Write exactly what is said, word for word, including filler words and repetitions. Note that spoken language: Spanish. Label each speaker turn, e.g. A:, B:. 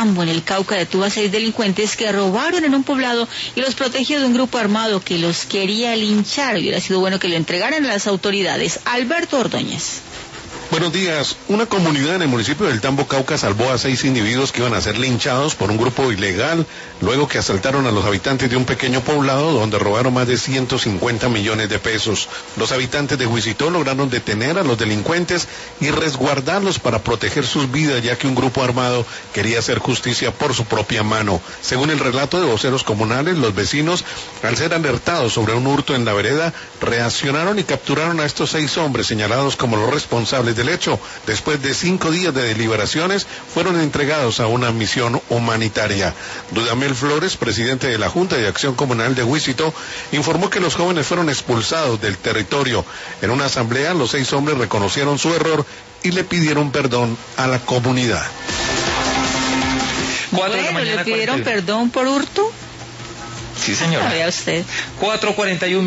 A: Tambo, en el Cauca, detuvo a seis delincuentes que robaron en un poblado y los protegió de un grupo armado que los quería linchar. Hubiera sido bueno que lo entregaran a las autoridades. Alberto Ordóñez.
B: Buenos días. Una comunidad en el municipio del Tambo, Cauca, salvó a seis individuos que iban a ser linchados por un grupo ilegal, luego que asaltaron a los habitantes de un pequeño poblado donde robaron más de ciento cincuenta millones de pesos. Los habitantes de Huicitó lograron detener a los delincuentes y resguardarlos para proteger sus vidas, ya que un grupo armado quería hacer justicia por su propia mano. Según el relato de voceros comunales, los vecinos, al ser alertados sobre un hurto en la vereda, reaccionaron y capturaron a estos seis hombres señalados como los responsables del hecho. Después de cinco días de deliberaciones, fueron entregados a una misión humanitaria. Dudamel Flores, presidente de la Junta de Acción Comunal de Huicitó, informó que los jóvenes fueron expulsados del territorio. En una asamblea, los seis hombres reconocieron su error y le pidieron perdón a la comunidad.
A: Bueno, ¿le pidieron perdón por hurto?
C: Sí, señora.
A: Vea usted.
C: cuatro cuarenta y uno